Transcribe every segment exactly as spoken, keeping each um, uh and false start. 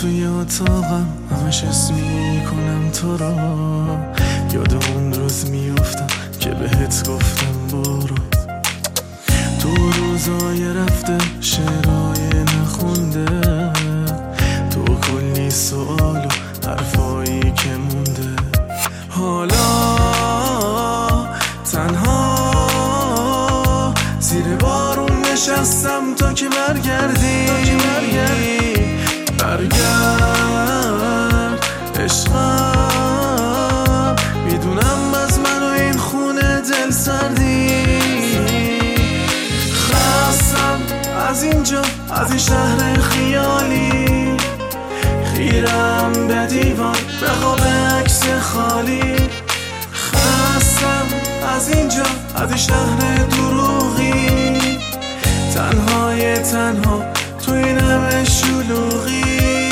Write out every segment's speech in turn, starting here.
توی اتاقم همش اسم میکنم تو رو، یاد اون روز میافتم که بهت گفتم برو. تو روزای رفته شعرهای نخونده، تو کلی سوال و حرفایی که مونده. حالا تنها زیر بارون نشستم تا که برگردی. برگرد عشقم، میدونم از من و این خونه دل سردی. خستم از اینجا، از این شهر خیالی، خیرم به دیوار به خواب عکس خالی. خستم از اینجا، از این شهر دروغی، تنهای تنها تو این همه شلوغی.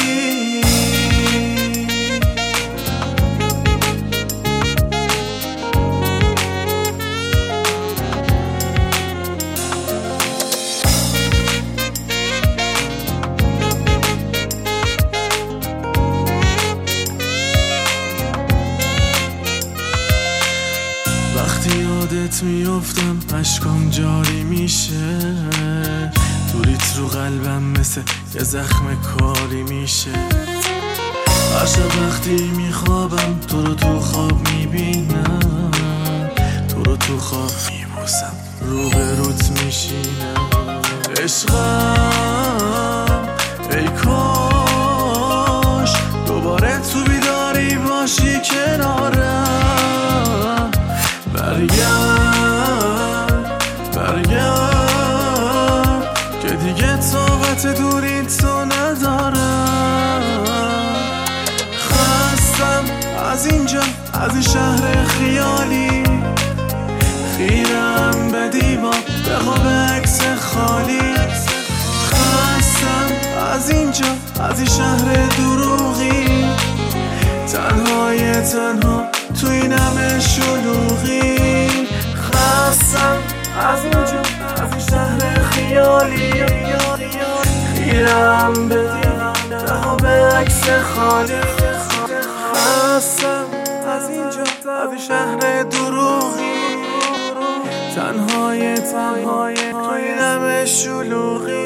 وقتی یادت میافتم اشکام جاری میشه، دوریت رو قلبم مثل یه زخم کاری میشه. هر شب وقتی میخوابم تو رو تو خواب میبینم، تو رو تو خواب میبوسم، رو به روت میشینم. عشقم ای کاش دوباره تو بیداری باشی کنارم. برگرد برگرد که دیگه طاقت دوری تو ندارم. خستم از اینجا، از این شهر خیالی، خیرم به دیوار به خواب عکس خالی. خستم از اینجا، از این شهر دروغی، تنهای تنها تو این همه شلوغی. خستم از اینجا، از این شهر خیالی، خیرم به دیوار به عکس خالی. خستم از اینجا، از این شهر دروغی، تنهای تنهای تو این همه شلوغی.